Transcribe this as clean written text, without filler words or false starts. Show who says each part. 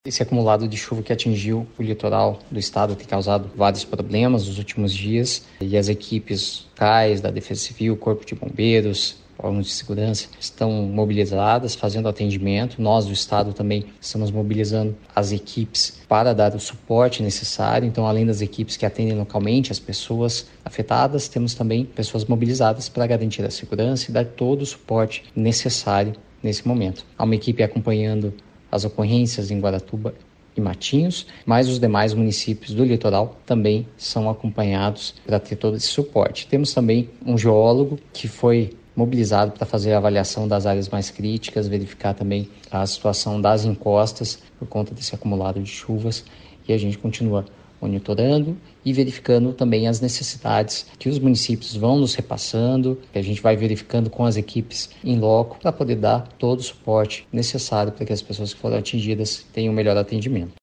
Speaker 1: Esse acumulado de chuva que atingiu o litoral do estado tem causado vários problemas nos últimos dias e as equipes locais da Defesa Civil, Corpo de Bombeiros, órgãos de segurança estão mobilizadas, fazendo atendimento. Nós do estado também estamos mobilizando as equipes para dar o suporte necessário. Então, além das equipes que atendem localmente as pessoas afetadas, temos também pessoas mobilizadas para garantir a segurança e dar todo o suporte necessário nesse momento. Há uma equipe acompanhando as ocorrências em Guaratuba e Matinhos, mas os demais municípios do litoral também são acompanhados para ter todo esse suporte. Temos também um geólogo que foi mobilizado para fazer a avaliação das áreas mais críticas, verificar também a situação das encostas por conta desse acumulado de chuvas, e a gente continua monitorando e verificando também as necessidades que os municípios vão nos repassando, que a gente vai verificando com as equipes em loco para poder dar todo o suporte necessário para que as pessoas que foram atingidas tenham o melhor atendimento.